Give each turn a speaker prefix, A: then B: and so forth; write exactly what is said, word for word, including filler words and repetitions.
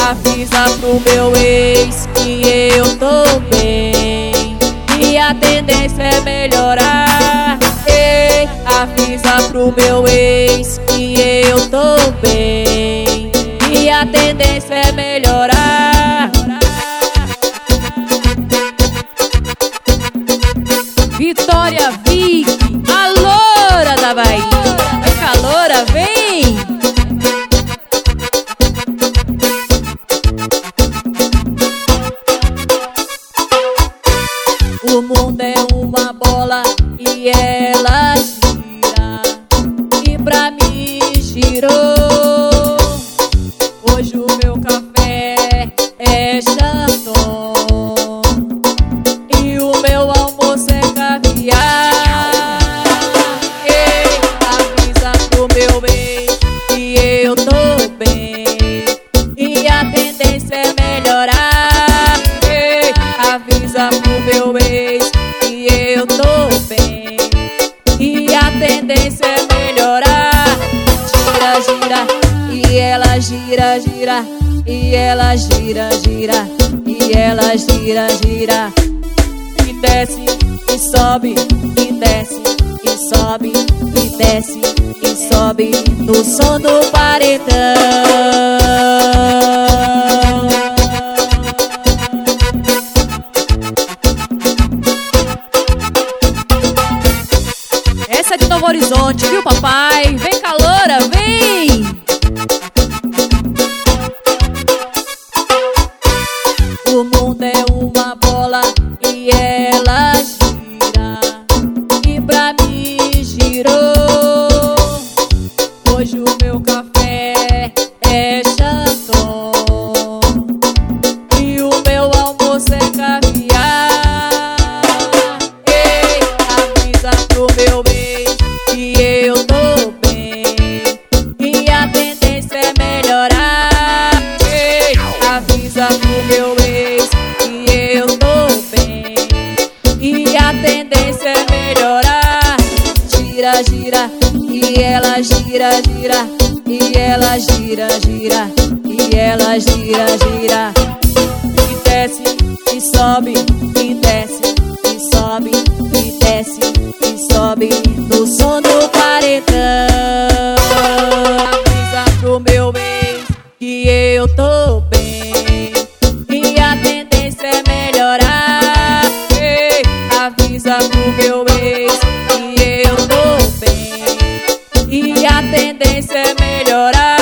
A: avisa pro meu ex que eu tô bem e a tendência é melhorar. Ei, avisa pro meu ex que eu tô bem e a tendência é melhorar. Vitória Vick, a loura da Bahia. Vem cá, loura, vem! O mundo é uma bola e ela gira, e pra mim girou. Hoje o meu café é Chanton e o meu almoço é caviar. Ei, avisa pro meu ex que eu tô bem e a tendência é melhorar. Ei, avisa pro meu ex que eu tô bem e a tendência é melhorar. Gira, gira, e ela gira, gira, e ela gira, gira, e ela gira, gira. E desce, e sobe, e desce, e sobe, e desce, e sobe no som do paredão. Essa é de Novo Horizonte, viu, papai? Vem, caloura, vem! O mundo é uma bola e ela gira, e pra mim girou. Hoje o meu café é Chanton e o meu almoço é caviar. Ei, avisa pro meu ex que eu tô bem e a tendência é melhorar. Ei, avisa pro meu ex que eu tô bem e a tendência é melhorar. Gira, gira, e ela gira, gira, e ela gira, gira, e ela gira, gira. E desce, e sobe, e desce, e sobe, e desce, e sobe no som do paredão. Avisa pro meu ex que eu tô bem e a tendência é melhorar. Ei, avisa pro meu ex que eu tô bem e a tendência é melhorar.